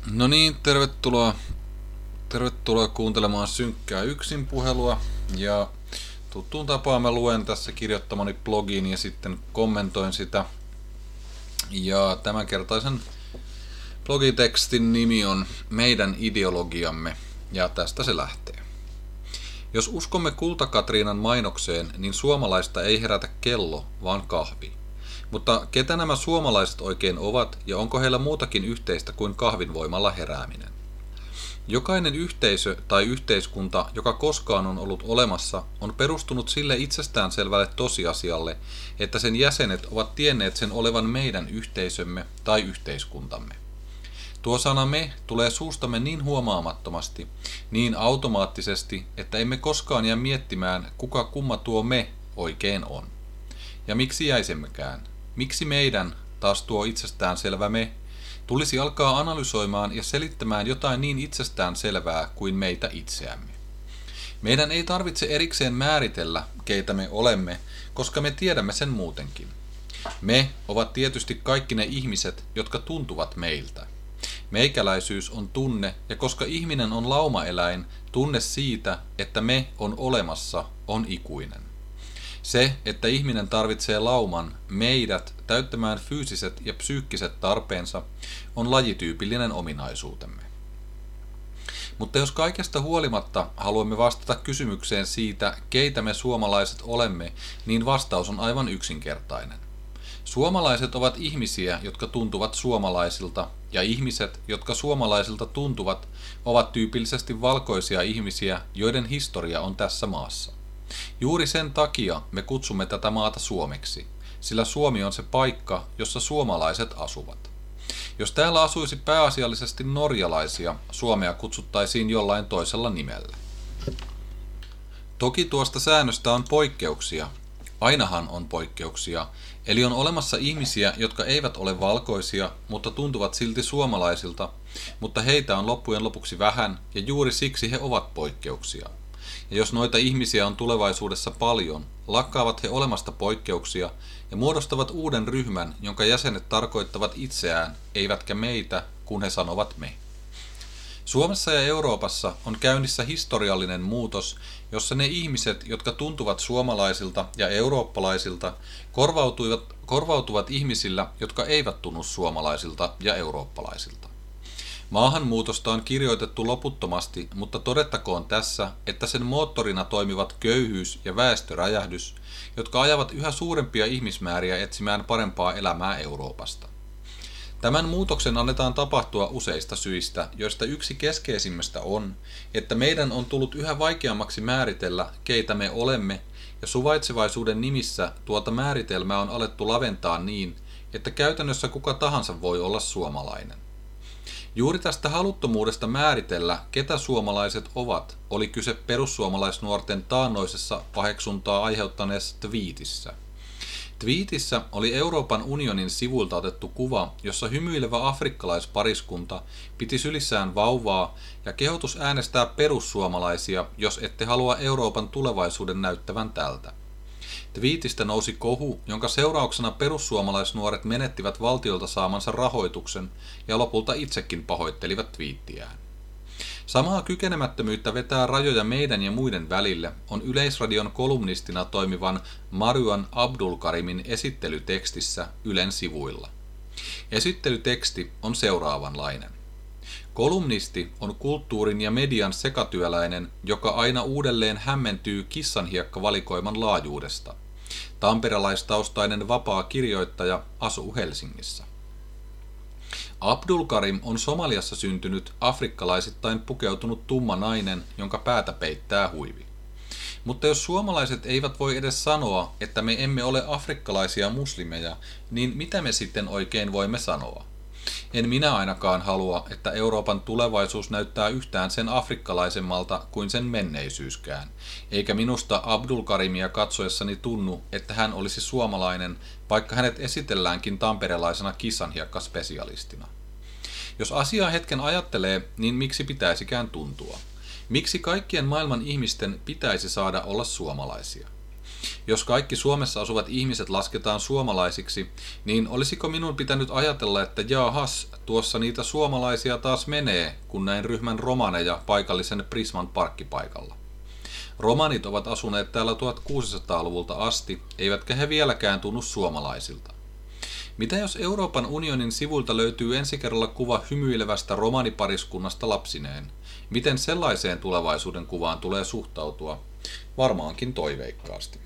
No niin, tervetuloa kuuntelemaan synkkää yksinpuhelua. Ja tuttuun tapaan mä luen tässä kirjoittamani blogiin ja sitten kommentoin sitä. Ja tämänkertaisen blogitekstin nimi on Meidän ideologiamme, ja tästä se lähtee. Jos uskomme Kulta-Katriinan mainokseen, niin suomalaista ei herätä kello, vaan kahvi. Mutta ketä nämä suomalaiset oikein ovat, ja onko heillä muutakin yhteistä kuin kahvin voimalla herääminen? Jokainen yhteisö tai yhteiskunta, joka koskaan on ollut olemassa, on perustunut sille itsestäänselvälle tosiasialle, että sen jäsenet ovat tienneet sen olevan meidän yhteisömme tai yhteiskuntamme. Tuo sana me tulee suustamme niin huomaamattomasti, niin automaattisesti, että emme koskaan jää miettimään, kuka kumma tuo me oikein on. Ja miksi jäisemmekään? Miksi meidän, taas tuo itsestäänselvä me, tulisi alkaa analysoimaan ja selittämään jotain niin itsestään selvää kuin meitä itseämme? Meidän ei tarvitse erikseen määritellä, keitä me olemme, koska me tiedämme sen muutenkin. Me ovat tietysti kaikki ne ihmiset, jotka tuntuvat meiltä. Meikäläisyys on tunne, ja koska ihminen on laumaeläin, tunne siitä, että me on olemassa, on ikuinen. Se, että ihminen tarvitsee lauman, meidät, täyttämään fyysiset ja psyykkiset tarpeensa, on lajityypillinen ominaisuutemme. Mutta jos kaikesta huolimatta haluamme vastata kysymykseen siitä, keitä me suomalaiset olemme, niin vastaus on aivan yksinkertainen. Suomalaiset ovat ihmisiä, jotka tuntuvat suomalaisilta, ja ihmiset, jotka suomalaisilta tuntuvat, ovat tyypillisesti valkoisia ihmisiä, joiden historia on tässä maassa. Juuri sen takia me kutsumme tätä maata Suomeksi, sillä Suomi on se paikka, jossa suomalaiset asuvat. Jos täällä asuisi pääasiallisesti norjalaisia, Suomea kutsuttaisiin jollain toisella nimellä. Toki tuosta säännöstä on poikkeuksia. Ainahan on poikkeuksia, eli on olemassa ihmisiä, jotka eivät ole valkoisia, mutta tuntuvat silti suomalaisilta, mutta heitä on loppujen lopuksi vähän, ja juuri siksi he ovat poikkeuksia. Ja jos noita ihmisiä on tulevaisuudessa paljon, lakkaavat he olemasta poikkeuksia ja muodostavat uuden ryhmän, jonka jäsenet tarkoittavat itseään, eivätkä meitä, kun he sanovat me. Suomessa ja Euroopassa on käynnissä historiallinen muutos, jossa ne ihmiset, jotka tuntuvat suomalaisilta ja eurooppalaisilta, korvautuvat ihmisillä, jotka eivät tunnu suomalaisilta ja eurooppalaisilta. Maahanmuutosta on kirjoitettu loputtomasti, mutta todettakoon tässä, että sen moottorina toimivat köyhyys ja väestöräjähdys, jotka ajavat yhä suurempia ihmismääriä etsimään parempaa elämää Euroopasta. Tämän muutoksen annetaan tapahtua useista syistä, joista yksi keskeisimmistä on, että meidän on tullut yhä vaikeammaksi määritellä, keitä me olemme, ja suvaitsevaisuuden nimissä tuota määritelmää on alettu laventaa niin, että käytännössä kuka tahansa voi olla suomalainen. Juuri tästä haluttomuudesta määritellä, ketä suomalaiset ovat, oli kyse perussuomalaisnuorten taannoisessa paheksuntaa aiheuttaneessa twiitissä. Twiitissä oli Euroopan unionin sivuilta otettu kuva, jossa hymyilevä afrikkalaispariskunta piti sylissään vauvaa ja kehotus äänestää perussuomalaisia, jos ette halua Euroopan tulevaisuuden näyttävän tältä. Twiitistä nousi kohu, jonka seurauksena perussuomalaisnuoret menettivät valtiolta saamansa rahoituksen ja lopulta itsekin pahoittelivat twiittiään. Samaa kykenemättömyyttä vetää rajoja meidän ja muiden välille on Yleisradion kolumnistina toimivan Maruan Abdulkarimin esittelytekstissä Ylen sivuilla. Esittelyteksti on seuraavanlainen. Kolumnisti on kulttuurin ja median sekatyöläinen, joka aina uudelleen hämmentyy kissanhiekkavalikoiman laajuudesta. Tamperelaistaustainen vapaa kirjoittaja asuu Helsingissä. Abdulkarim on Somaliassa syntynyt afrikkalaisittain pukeutunut tumma nainen, jonka päätä peittää huivi. Mutta jos suomalaiset eivät voi edes sanoa, että me emme ole afrikkalaisia muslimeja, niin mitä me sitten oikein voimme sanoa? En minä ainakaan halua, että Euroopan tulevaisuus näyttää yhtään sen afrikkalaisemmalta kuin sen menneisyyskään, eikä minusta Abdulkarimia katsoessani tunnu, että hän olisi suomalainen, vaikka hänet esitelläänkin tamperelaisena kissanhiekkaspesialistina. Jos asiaa hetken ajattelee, niin miksi pitäisikään tuntua? Miksi kaikkien maailman ihmisten pitäisi saada olla suomalaisia? Jos kaikki Suomessa asuvat ihmiset lasketaan suomalaisiksi, niin olisiko minun pitänyt ajatella, että jaahas, tuossa niitä suomalaisia taas menee, kun näin ryhmän romaneja paikallisen Prisman parkkipaikalla. Romanit ovat asuneet täällä 1600-luvulta asti, eivätkä he vieläkään tunnu suomalaisilta. Mitä jos Euroopan unionin sivuilta löytyy ensi kerralla kuva hymyilevästä romanipariskunnasta lapsineen? Miten sellaiseen tulevaisuuden kuvaan tulee suhtautua? Varmaankin toiveikkaasti.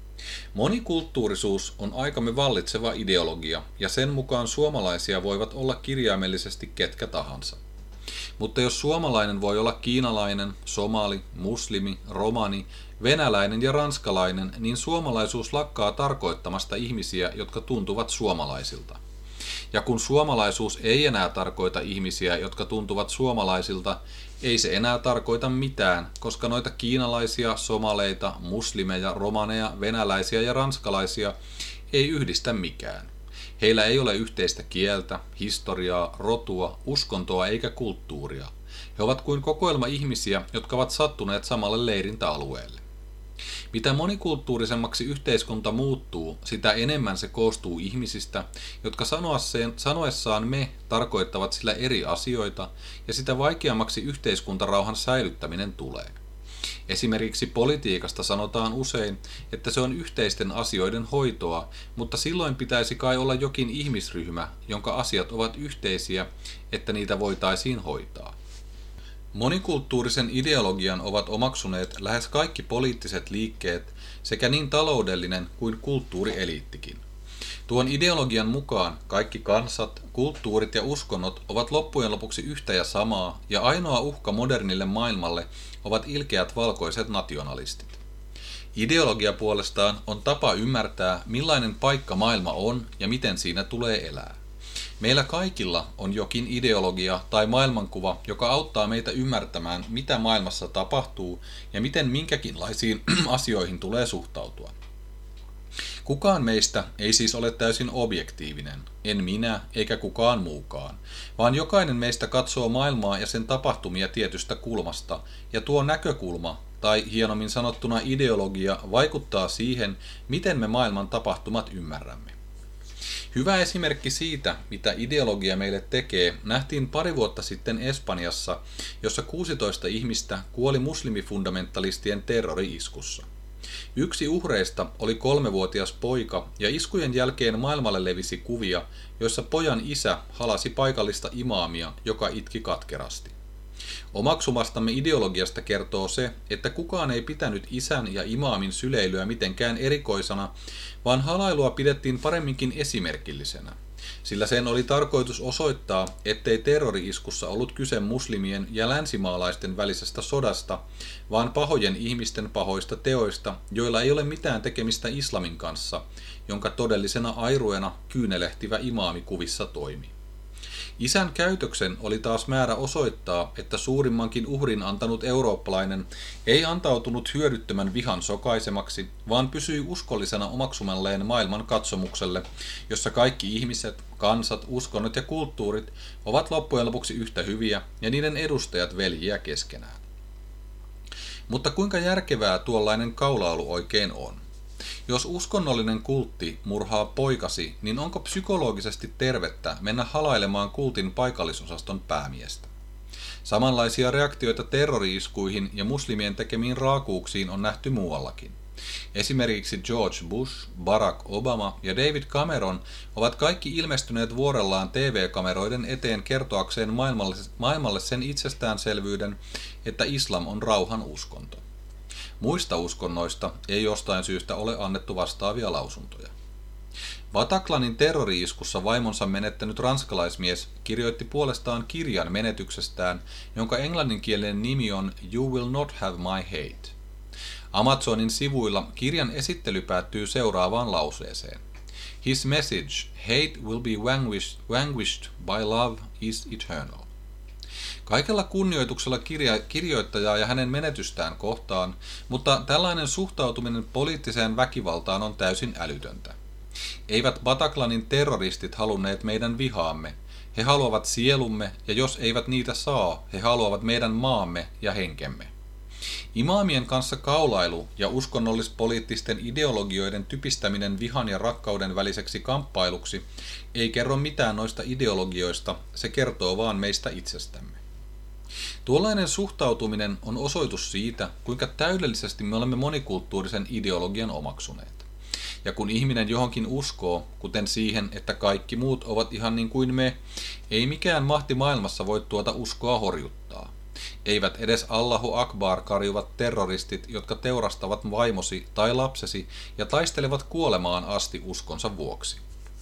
Monikulttuurisuus on aikamme vallitseva ideologia, ja sen mukaan suomalaisia voivat olla kirjaimellisesti ketkä tahansa. Mutta jos suomalainen voi olla kiinalainen, somali, muslimi, romani, venäläinen ja ranskalainen, niin suomalaisuus lakkaa tarkoittamasta ihmisiä, jotka tuntuvat suomalaisilta. Ja kun suomalaisuus ei enää tarkoita ihmisiä, jotka tuntuvat suomalaisilta, ei se enää tarkoita mitään, koska noita kiinalaisia, somaleita, muslimeja, romaneja, venäläisiä ja ranskalaisia ei yhdistä mikään. Heillä ei ole yhteistä kieltä, historiaa, rotua, uskontoa eikä kulttuuria. He ovat kuin kokoelma ihmisiä, jotka ovat sattuneet samalle leirintäalueelle. Mitä monikulttuurisemmaksi yhteiskunta muuttuu, sitä enemmän se koostuu ihmisistä, jotka sanoessaan me tarkoittavat sillä eri asioita, ja sitä vaikeammaksi yhteiskuntarauhan säilyttäminen tulee. Esimerkiksi politiikasta sanotaan usein, että se on yhteisten asioiden hoitoa, mutta silloin pitäisi kai olla jokin ihmisryhmä, jonka asiat ovat yhteisiä, että niitä voitaisiin hoitaa. Monikulttuurisen ideologian ovat omaksuneet lähes kaikki poliittiset liikkeet sekä niin taloudellinen kuin kulttuurieliittikin. Tuon ideologian mukaan kaikki kansat, kulttuurit ja uskonnot ovat loppujen lopuksi yhtä ja samaa, ja ainoa uhka modernille maailmalle ovat ilkeät valkoiset nationalistit. Ideologia puolestaan on tapa ymmärtää, millainen paikka maailma on ja miten siinä tulee elää. Meillä kaikilla on jokin ideologia tai maailmankuva, joka auttaa meitä ymmärtämään, mitä maailmassa tapahtuu ja miten minkäkinlaisiin asioihin tulee suhtautua. Kukaan meistä ei siis ole täysin objektiivinen, en minä eikä kukaan muukaan, vaan jokainen meistä katsoo maailmaa ja sen tapahtumia tietystä kulmasta, ja tuo näkökulma, tai hienommin sanottuna ideologia, vaikuttaa siihen, miten me maailman tapahtumat ymmärrämme. Hyvä esimerkki siitä, mitä ideologia meille tekee, nähtiin pari vuotta sitten Espanjassa, jossa 16 ihmistä kuoli muslimifundamentalistien terrori-iskussa. Yksi uhreista oli 3-vuotias poika, ja iskujen jälkeen maailmalle levisi kuvia, joissa pojan isä halasi paikallista imaamia, joka itki katkerasti. Omaksumastamme ideologiasta kertoo se, että kukaan ei pitänyt isän ja imaamin syleilyä mitenkään erikoisena, vaan halailua pidettiin paremminkin esimerkillisenä, sillä sen oli tarkoitus osoittaa, ettei terrori-iskussa ollut kyse muslimien ja länsimaalaisten välisestä sodasta, vaan pahojen ihmisten pahoista teoista, joilla ei ole mitään tekemistä islamin kanssa, jonka todellisena airuena kyynelehtivä imaami kuvissa toimi. Isän käytöksen oli taas määrä osoittaa, että suurimmankin uhrin antanut eurooppalainen ei antautunut hyödyttömän vihan sokaisemaksi, vaan pysyi uskollisena omaksumalleen maailman katsomukselle, jossa kaikki ihmiset, kansat, uskonnot ja kulttuurit ovat loppujen lopuksi yhtä hyviä ja niiden edustajat veljiä keskenään. Mutta kuinka järkevää tuollainen kaulaulu oikein on? Jos uskonnollinen kultti murhaa poikasi, niin onko psykologisesti tervettä mennä halailemaan kultin paikallisosaston päämiestä? Samanlaisia reaktioita terrori-iskuihin ja muslimien tekemiin raakuuksiin on nähty muuallakin. Esimerkiksi George Bush, Barack Obama ja David Cameron ovat kaikki ilmestyneet vuorellaan TV-kameroiden eteen kertoakseen maailmalle sen itsestäänselvyyden, että islam on rauhan uskonto. Muista uskonnoista ei jostain syystä ole annettu vastaavia lausuntoja. Bataclanin terrori-iskussa vaimonsa menettänyt ranskalaismies kirjoitti puolestaan kirjan menetyksestään, jonka englanninkielinen nimi on You Will Not Have My Hate. Amazonin sivuilla kirjan esittely päättyy seuraavaan lauseeseen. His message, hate will be vanquished by love, is eternal. Kaikella kunnioituksella kirjoittajaa ja hänen menetystään kohtaan, mutta tällainen suhtautuminen poliittiseen väkivaltaan on täysin älytöntä. Eivät Bataclanin terroristit halunneet meidän vihaamme, he haluavat sielumme, ja jos eivät niitä saa, he haluavat meidän maamme ja henkemme. Imaamien kanssa kaulailu ja uskonnollis-poliittisten ideologioiden typistäminen vihan ja rakkauden väliseksi kamppailuksi ei kerro mitään noista ideologioista, se kertoo vaan meistä itsestämme. Tuollainen suhtautuminen on osoitus siitä, kuinka täydellisesti me olemme monikulttuurisen ideologian omaksuneet. Ja kun ihminen johonkin uskoo, kuten siihen, että kaikki muut ovat ihan niin kuin me, ei mikään mahti maailmassa voi tuota uskoa horjuttaa. Eivät edes Allahu Akbar karjuvat terroristit, jotka teurastavat vaimosi tai lapsesi ja taistelevat kuolemaan asti uskonsa vuoksi.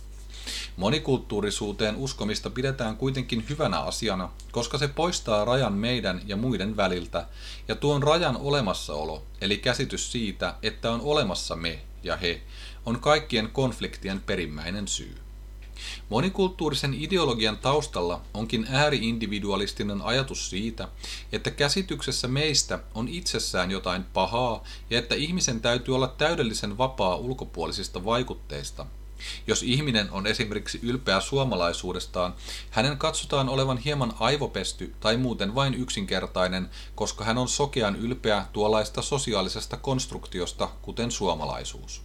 Monikulttuurisuuteen uskomista pidetään kuitenkin hyvänä asiana, koska se poistaa rajan meidän ja muiden väliltä, ja tuon rajan olemassaolo, eli käsitys siitä, että on olemassa me ja he, on kaikkien konfliktien perimmäinen syy. Monikulttuurisen ideologian taustalla onkin ääri-individualistinen ajatus siitä, että käsityksessä meistä on itsessään jotain pahaa ja että ihmisen täytyy olla täydellisen vapaa ulkopuolisista vaikutteista. Jos ihminen on esimerkiksi ylpeä suomalaisuudestaan, hänen katsotaan olevan hieman aivopesty tai muuten vain yksinkertainen, koska hän on sokean ylpeä tuollaista sosiaalisesta konstruktiosta, kuten suomalaisuus.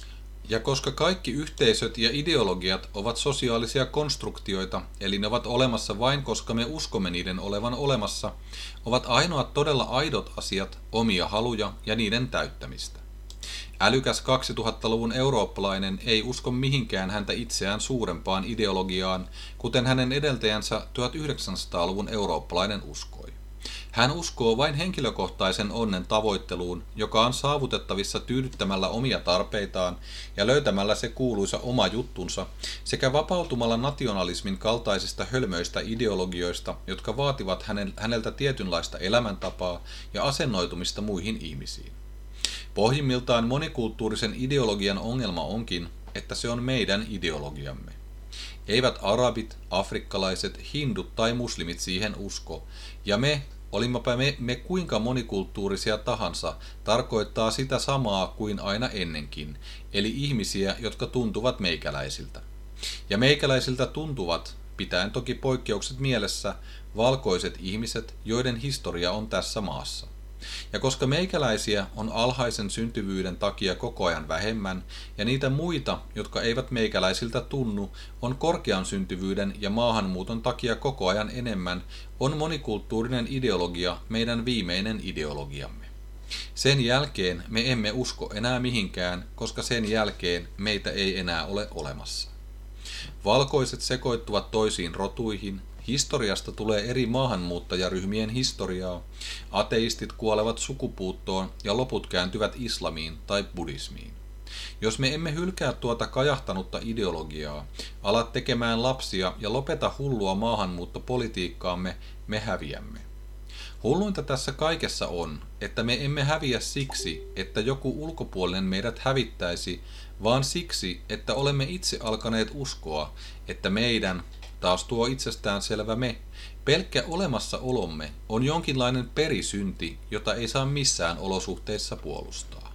Ja koska kaikki yhteisöt ja ideologiat ovat sosiaalisia konstruktioita, eli ne ovat olemassa vain koska me uskomme niiden olevan olemassa, ovat ainoat todella aidot asiat omia haluja ja niiden täyttämistä. Älykäs 2000-luvun eurooppalainen ei usko mihinkään häntä itseään suurempaan ideologiaan, kuten hänen edeltäjänsä 1900-luvun eurooppalainen uskoi. Hän uskoo vain henkilökohtaisen onnen tavoitteluun, joka on saavutettavissa tyydyttämällä omia tarpeitaan ja löytämällä se kuuluisa oma juttunsa, sekä vapautumalla nationalismin kaltaisista hölmöistä ideologioista, jotka vaativat häneltä tietynlaista elämäntapaa ja asennoitumista muihin ihmisiin. Pohjimmiltaan monikulttuurisen ideologian ongelma onkin, että se on meidän ideologiamme. Eivät arabit, afrikkalaiset, hindut tai muslimit siihen usko, ja olimmepa me kuinka monikulttuurisia tahansa, tarkoittaa sitä samaa kuin aina ennenkin, eli ihmisiä, jotka tuntuvat meikäläisiltä. Ja meikäläisiltä tuntuvat, pitäen toki poikkeukset mielessä, valkoiset ihmiset, joiden historia on tässä maassa. Ja koska meikäläisiä on alhaisen syntyvyyden takia koko ajan vähemmän, ja niitä muita, jotka eivät meikäläisiltä tunnu, on korkean syntyvyyden ja maahanmuuton takia koko ajan enemmän, on monikulttuurinen ideologia meidän viimeinen ideologiamme. Sen jälkeen me emme usko enää mihinkään, koska sen jälkeen meitä ei enää ole olemassa. Valkoiset sekoittuvat toisiin rotuihin, historiasta tulee eri maahanmuuttajaryhmien historiaa, ateistit kuolevat sukupuuttoon ja loput kääntyvät islamiin tai buddhismiin. Jos me emme hylkää tuota kajahtanutta ideologiaa, ala tekemään lapsia ja lopeta hullua maahanmuuttopolitiikkaamme, me häviämme. Hulluinta tässä kaikessa on, että me emme häviä siksi, että joku ulkopuolinen meidät hävittäisi, vaan siksi, että olemme itse alkaneet uskoa, että meidän, taas tuo itsestäänselvä me, pelkkä olemassaolomme on jonkinlainen perisynti, jota ei saa missään olosuhteissa puolustaa.